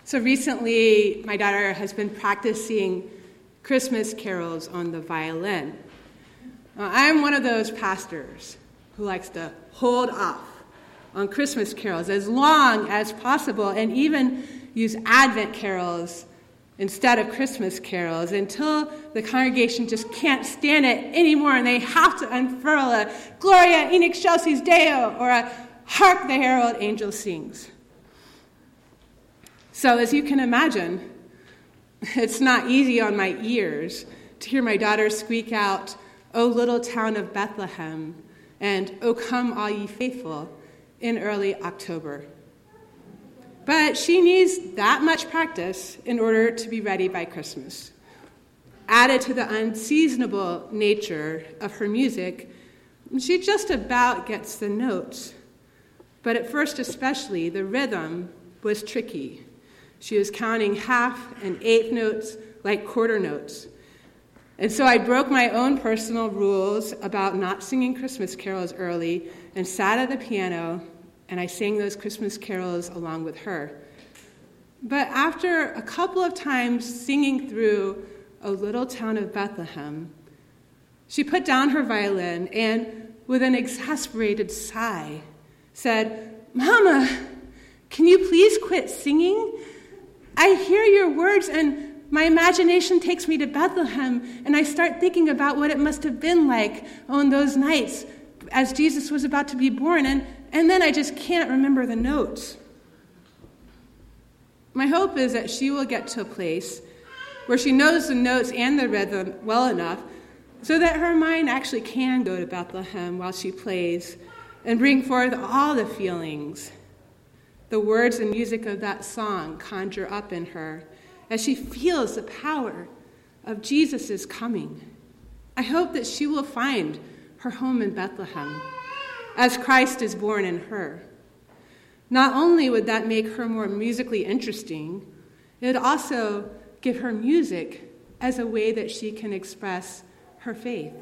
So recently, my daughter has been practicing Christmas carols on the violin. I'm one of those pastors who likes to hold off on Christmas carols as long as possible and even use Advent carols instead of Christmas carols until the congregation just can't stand it anymore and they have to unfurl a Gloria in excelsis Deo or a Hark the Herald Angel Sings. So as you can imagine, it's not easy on my ears to hear my daughter squeak out, "O little town of Bethlehem," and "O come all ye faithful," in early October. But she needs that much practice in order to be ready by Christmas. Added to the unseasonable nature of her music, she just about gets the notes. But at first especially, the rhythm was tricky. She was counting half and eighth notes like quarter notes. And so I broke my own personal rules about not singing Christmas carols early and sat at the piano, and I sang those Christmas carols along with her. But after a couple of times singing through "O Little Town of Bethlehem," she put down her violin and, with an exasperated sigh, said, "Mama, can you please quit singing? I hear your words and my imagination takes me to Bethlehem, and I start thinking about what it must have been like on those nights as Jesus was about to be born, and then I just can't remember the notes." My hope is that she will get to a place where she knows the notes and the rhythm well enough so that her mind actually can go to Bethlehem while she plays and bring forth all the feelings the words and music of that song conjure up in her as she feels the power of Jesus' coming. I hope that she will find her home in Bethlehem as Christ is born in her. Not only would that make her more musically interesting, it would also give her music as a way that she can express her faith.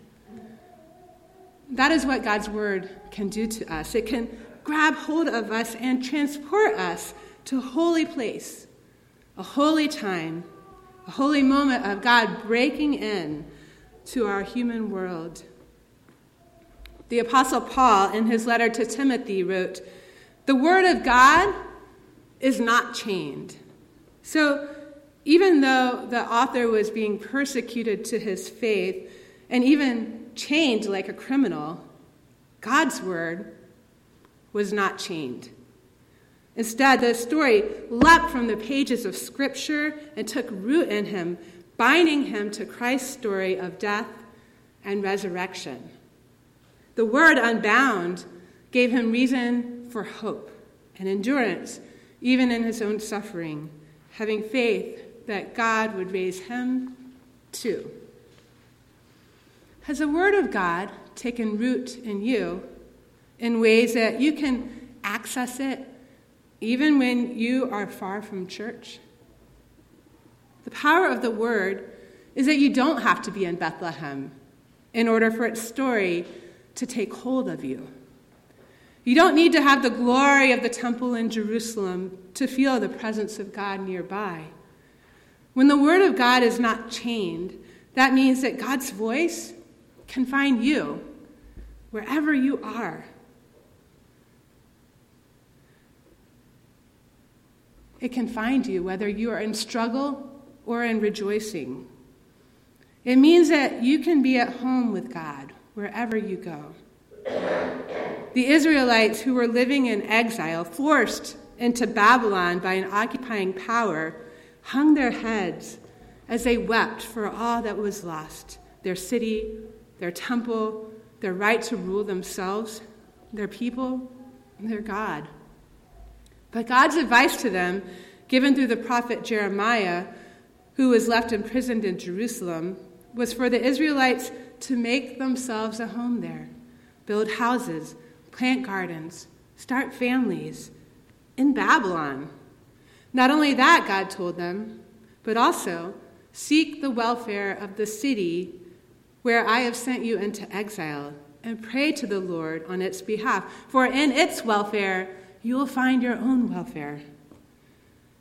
That is what God's word can do to us. It can grab hold of us and transport us to a holy place, a holy time, a holy moment of God breaking in to our human world. The Apostle Paul, in his letter to Timothy, wrote, "The word of God is not chained." So even though the author was being persecuted to his faith and even chained like a criminal, God's word was not chained. Instead, the story leapt from the pages of Scripture and took root in him, binding him to Christ's story of death and resurrection. The word unbound gave him reason for hope and endurance, even in his own suffering, having faith that God would raise him too. Has the word of God taken root in you in ways that you can access it even when you are far from church? The power of the word is that you don't have to be in Bethlehem in order for its story to take hold of you. You don't need to have the glory of the temple in Jerusalem to feel the presence of God nearby. When the word of God is not chained, that means that God's voice can find you wherever you are. It can find you whether you are in struggle or in rejoicing. It means that you can be at home with God wherever you go. The Israelites who were living in exile, forced into Babylon by an occupying power, hung their heads as they wept for all that was lost: their city, their temple, their right to rule themselves, their people, and their God. But God's advice to them, given through the prophet Jeremiah, who was left imprisoned in Jerusalem, was for the Israelites to make themselves a home there, build houses, plant gardens, start families in Babylon. Not only that, God told them, but also seek the welfare of the city where I have sent you into exile, and pray to the Lord on its behalf, for in its welfare you will find your own welfare.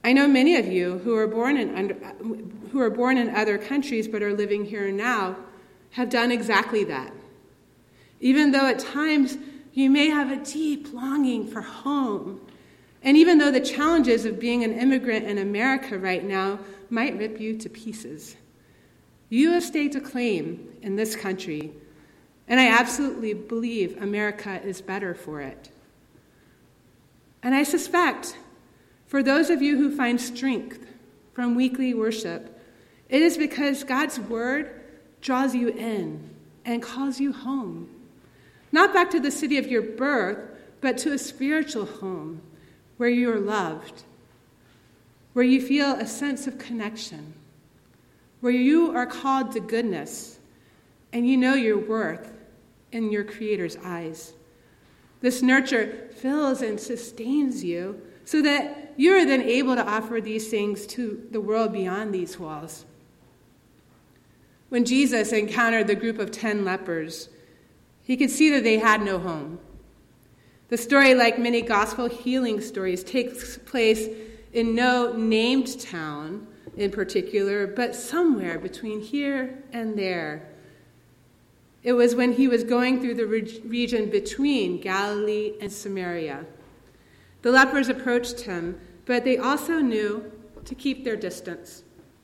I know many of you who are born in other countries but are living here now have done exactly that. Even though at times you may have a deep longing for home, and even though the challenges of being an immigrant in America right now might rip you to pieces, you have staked a claim in this country, and I absolutely believe America is better for it. And I suspect for those of you who find strength from weekly worship, it is because God's word draws you in and calls you home. Not back to the city of your birth, but to a spiritual home where you are loved, where you feel a sense of connection, where you are called to goodness, and you know your worth in your Creator's eyes. This nurture fills and sustains you so that you are then able to offer these things to the world beyond these walls. When Jesus encountered the group of 10 lepers, he could see that they had no home. The story, like many gospel healing stories, takes place in no named town in particular, but somewhere between here and there. It was when he was going through the region between Galilee and Samaria. The lepers approached him, but they also knew to keep their distance.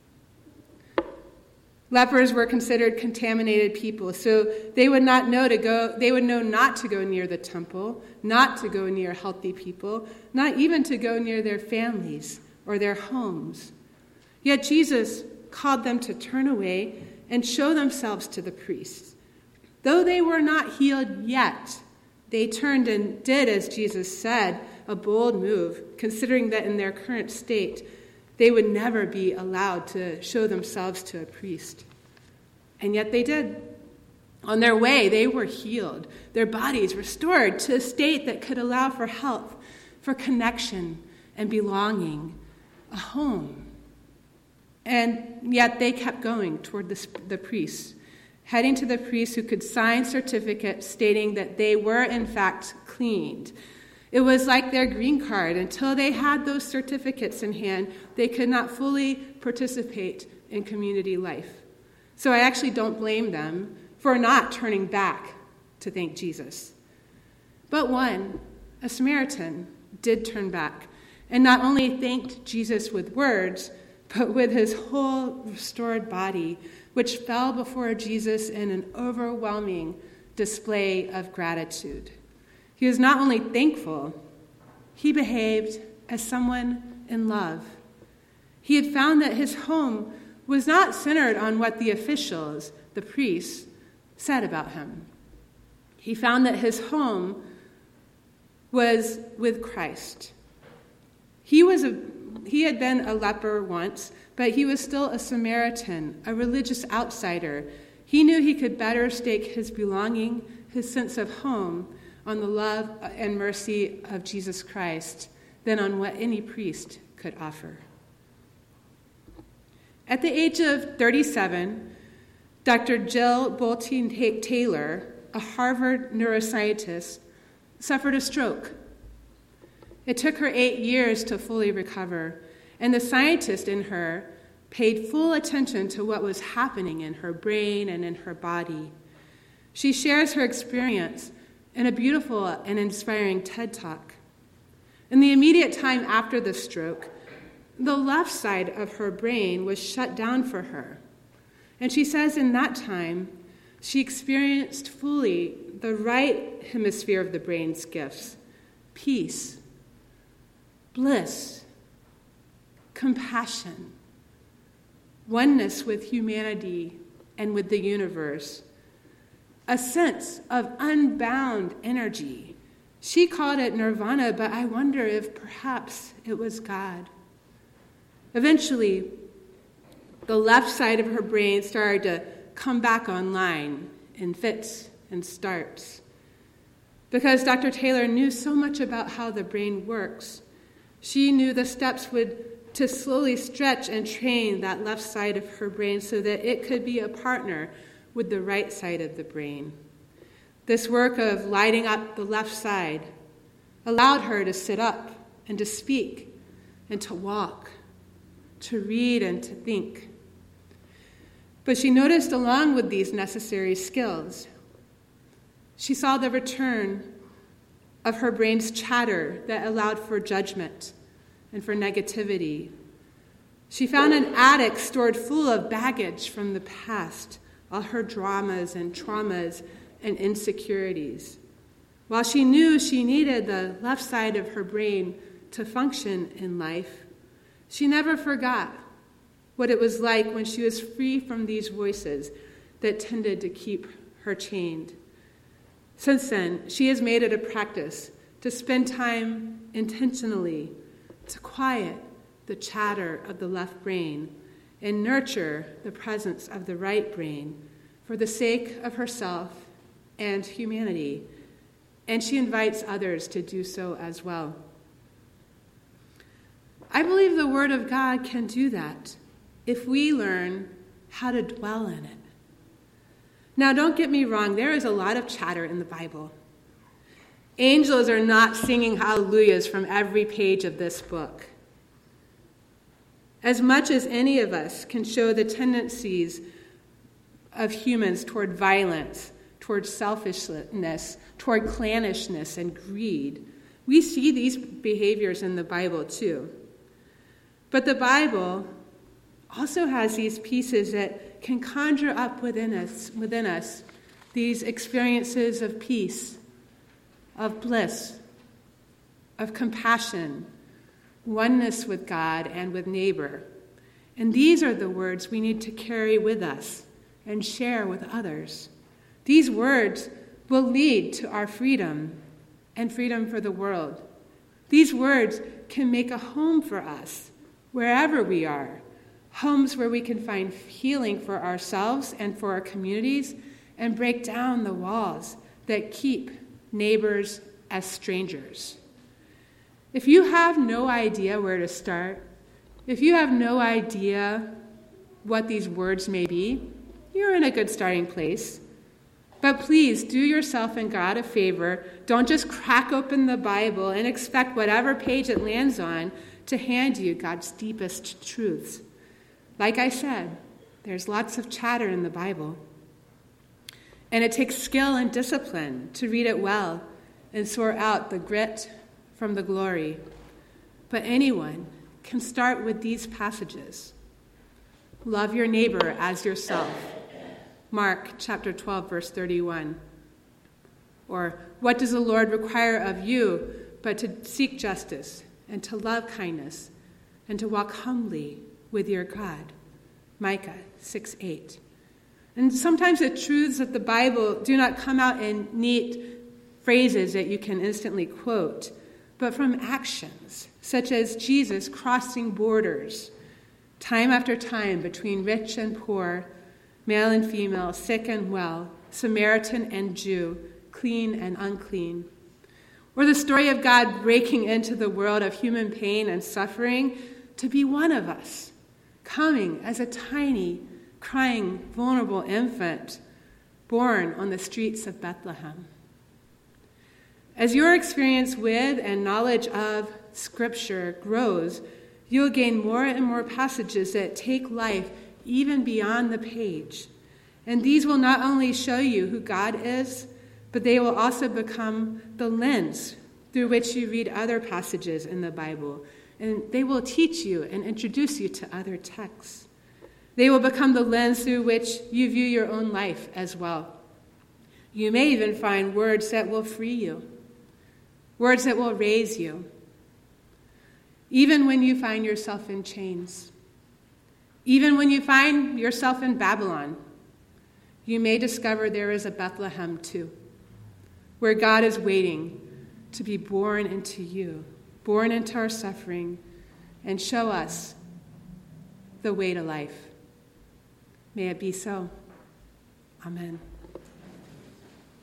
Lepers were considered contaminated people, so they would know not to go near the temple, not to go near healthy people, not even to go near their families or their homes. Yet Jesus called them to turn away and show themselves to the priests. Though they were not healed yet, they turned and did as Jesus said, a bold move, considering that in their current state, they would never be allowed to show themselves to a priest. And yet they did. On their way, they were healed, their bodies restored to a state that could allow for health, for connection and belonging, a home. And yet they kept going toward the priests, heading to the priests who could sign certificates stating that they were in fact cleaned. It was like their green card. Until they had those certificates in hand, they could not fully participate in community life. So I actually don't blame them for not turning back to thank Jesus. But one, a Samaritan, did turn back and not only thanked Jesus with words, but with his whole restored body, which fell before Jesus in an overwhelming display of gratitude. He was not only thankful, he behaved as someone in love. He had found that his home was not centered on what the officials, the priests, said about him. He found that his home was with Christ. He had been a leper once, but he was still a Samaritan, a religious outsider. He knew he could better stake his belonging, his sense of home, on the love and mercy of Jesus Christ than on what any priest could offer. At the age of 37, Dr. Jill Bolte Taylor, a Harvard neuroscientist, suffered a stroke. It took her 8 years to fully recover, and the scientist in her paid full attention to what was happening in her brain and in her body. She shares her experience in a beautiful and inspiring TED Talk. In the immediate time after the stroke, the left side of her brain was shut down for her. And she says in that time, she experienced fully the right hemisphere of the brain's gifts: peace, bliss, compassion, oneness with humanity and with the universe, a sense of unbound energy. She called it nirvana, but I wonder if perhaps it was God. Eventually, the left side of her brain started to come back online in fits and starts. Because Dr. Taylor knew so much about how the brain works, she knew the steps to slowly stretch and train that left side of her brain so that it could be a partner with the right side of the brain. This work of lighting up the left side allowed her to sit up and to speak, and to walk, to read and to think. But she noticed along with these necessary skills, she saw the return of her brain's chatter that allowed for judgment and for negativity. She found an attic stored full of baggage from the past, all her dramas and traumas and insecurities. While she knew she needed the left side of her brain to function in life, she never forgot what it was like when she was free from these voices that tended to keep her chained. Since then, she has made it a practice to spend time intentionally to quiet the chatter of the left brain and nurture the presence of the right brain for the sake of herself and humanity. And she invites others to do so as well. I believe the Word of God can do that if we learn how to dwell in it. Now, don't get me wrong, there is a lot of chatter in the Bible. Angels are not singing hallelujahs from every page of this book. As much as any of us can show the tendencies of humans toward violence, toward selfishness, toward clannishness and greed, we see these behaviors in the Bible too. But the Bible also has these pieces that can conjure up within us these experiences of peace, of bliss, of compassion, oneness with God and with neighbor. And these are the words we need to carry with us and share with others. These words will lead to our freedom and freedom for the world. These words can make a home for us wherever we are, homes where we can find healing for ourselves and for our communities and break down the walls that keep neighbors as strangers. If you have no idea where to start, if you have no idea what these words may be, you're in a good starting place. But please do yourself and God a favor. Don't just crack open the Bible and expect whatever page it lands on to hand you God's deepest truths. Like I said, there's lots of chatter in the Bible. And it takes skill and discipline to read it well and sort out the grit from the glory. But anyone can start with these passages. Love your neighbor as yourself. Mark chapter 12, verse 31. Or, what does the Lord require of you but to seek justice and to love kindness and to walk humbly with your God? Micah 6:8. And sometimes the truths of the Bible do not come out in neat phrases that you can instantly quote, but from actions, such as Jesus crossing borders time after time between rich and poor, male and female, sick and well, Samaritan and Jew, clean and unclean. Or the story of God breaking into the world of human pain and suffering to be one of us, coming as a tiny, crying, vulnerable infant born on the streets of Bethlehem. As your experience with and knowledge of Scripture grows, you'll gain more and more passages that take life even beyond the page. And these will not only show you who God is, but they will also become the lens through which you read other passages in the Bible. And they will teach you and introduce you to other texts. They will become the lens through which you view your own life as well. You may even find words that will free you, words that will raise you, even when you find yourself in chains. Even when you find yourself in Babylon, you may discover there is a Bethlehem too, where God is waiting to be born into you, born into our suffering, and show us the way to life. May it be so. Amen.